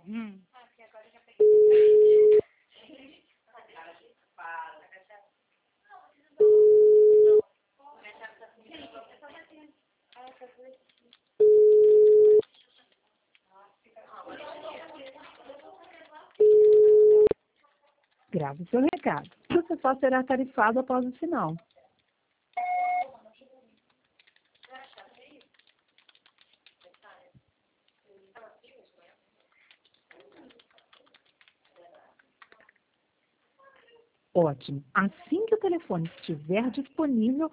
Hum. Grave seu recado. Você só será tarifado após o sinal. Ótimo. Assim que o telefone estiver disponível,